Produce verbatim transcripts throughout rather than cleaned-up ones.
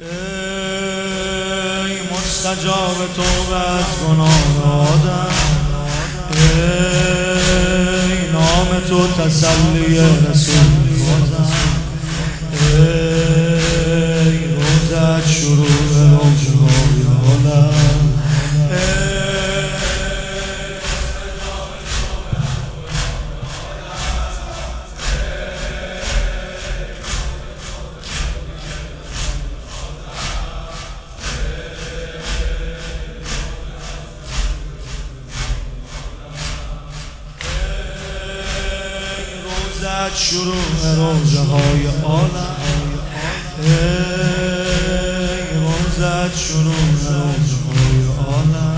ای مستجاب توبه از گناه آدم، ای نام تو تسلی رسول خدا، ای روزت شروع روزهای عالم، شروع روزهای عالم، ای روزت شروع روزهای عالم،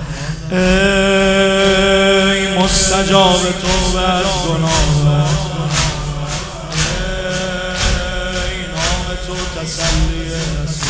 ای مستجاب توبه از گناه، ای نام تو تسلی